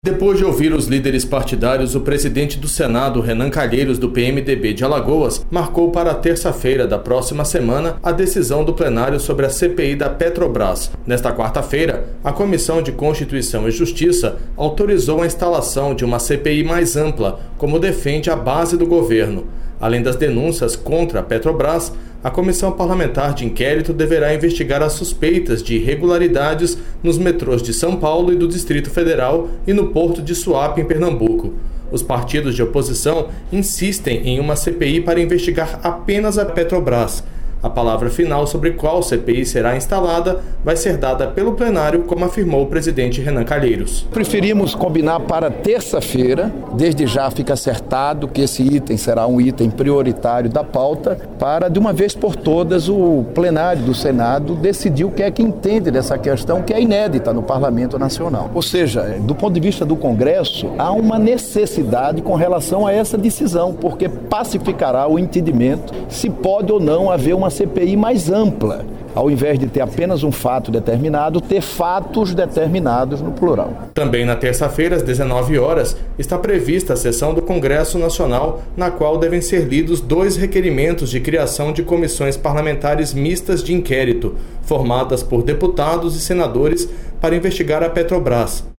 Depois de ouvir os líderes partidários, o presidente do Senado, Renan Calheiros, do PMDB de Alagoas, marcou para terça-feira da próxima semana a decisão do plenário sobre a CPI da Petrobras. Nesta quarta-feira, a Comissão de Constituição e Justiça autorizou a instalação de uma CPI mais ampla, como defende a base do governo. Além das denúncias contra a Petrobras, a Comissão Parlamentar de Inquérito deverá investigar as suspeitas de irregularidades nos metrôs de São Paulo e do Distrito Federal e no Porto de Suape, em Pernambuco. Os partidos de oposição insistem em uma CPI para investigar apenas a Petrobras. A palavra final sobre qual CPI será instalada vai ser dada pelo plenário, como afirmou o presidente Renan Calheiros. Preferimos combinar para terça-feira, desde já fica acertado que esse item será um item prioritário da pauta, para de uma vez por todas o plenário do Senado decidir o que é que entende dessa questão que é inédita no Parlamento Nacional. Ou seja, do ponto de vista do Congresso, há uma necessidade com relação a essa decisão, porque pacificará o entendimento se pode ou não haver uma CPI mais ampla, ao invés de ter apenas um fato determinado, ter fatos determinados no plural. Também na terça-feira, às 19 horas, está prevista a sessão do Congresso Nacional, na qual devem ser lidos 2 requerimentos de criação de comissões parlamentares mistas de inquérito, formadas por deputados e senadores para investigar a Petrobras.